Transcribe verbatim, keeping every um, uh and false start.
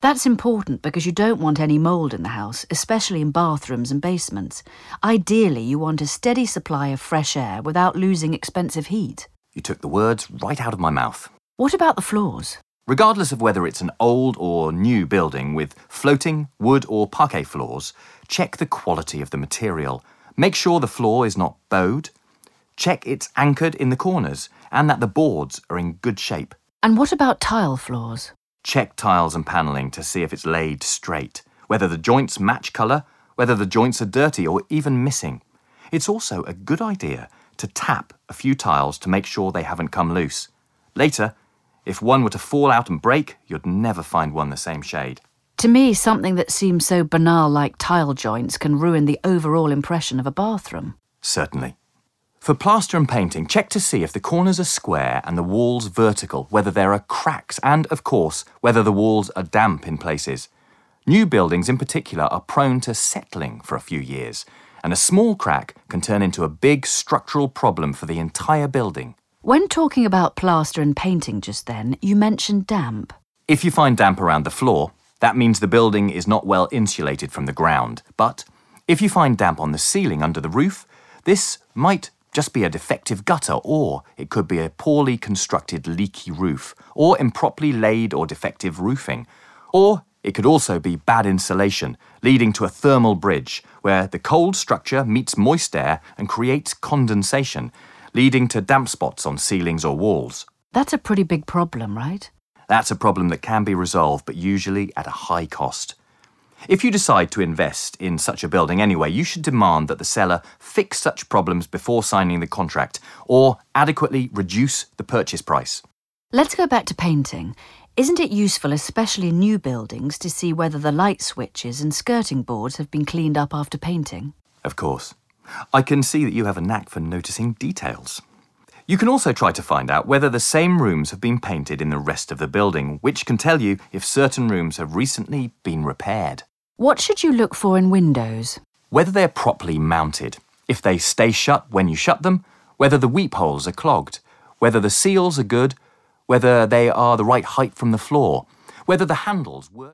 That's important because you don't want any mould in the house, especially in bathrooms and basements. Ideally, you want a steady supply of fresh air without losing expensive heat. You took the words right out of my mouth. What about the floors? Regardless of whether it's an old or new building with floating, wood or parquet floors, check the quality of the material. Make sure the floor is not bowed. Check it's anchored in the corners and that the boards are in good shape. And what about tile floors? Check tiles and panelling to see if it's laid straight, whether the joints match colour, whether the joints are dirty or even missing. It's also a good idea to tap a few tiles to make sure they haven't come loose. Later, if one were to fall out and break, you'd never find one the same shade. To me, something that seems so banal like tile joints can ruin the overall impression of a bathroom. Certainly. For plaster and painting, check to see if the corners are square and the walls vertical, whether there are cracks and, of course, whether the walls are damp in places. New buildings in particular are prone to settling for a few years, and a small crack can turn into a big structural problem for the entire building. When talking about plaster and painting just then, you mentioned damp. If you find damp around the floor, that means the building is not well insulated from the ground. But if you find damp on the ceiling under the roof, this might just be a defective gutter, or it could be a poorly constructed leaky roof, or improperly laid or defective roofing. Or it could also be bad insulation, leading to a thermal bridge, where the cold structure meets moist air and creates condensation, leading to damp spots on ceilings or walls. That's a pretty big problem, right? That's a problem that can be resolved, but usually at a high cost. If you decide to invest in such a building anyway, you should demand that the seller fix such problems before signing the contract, or adequately reduce the purchase price. Let's go back to painting. Isn't it useful, especially in new buildings, to see whether the light switches and skirting boards have been cleaned up after painting? Of course. I can see that you have a knack for noticing details. You can also try to find out whether the same rooms have been painted in the rest of the building, which can tell you if certain rooms have recently been repaired. What should you look for in windows? Whether they're properly mounted, if they stay shut when you shut them, whether the weep holes are clogged, whether the seals are good, whether they are the right height from the floor, whether the handles work.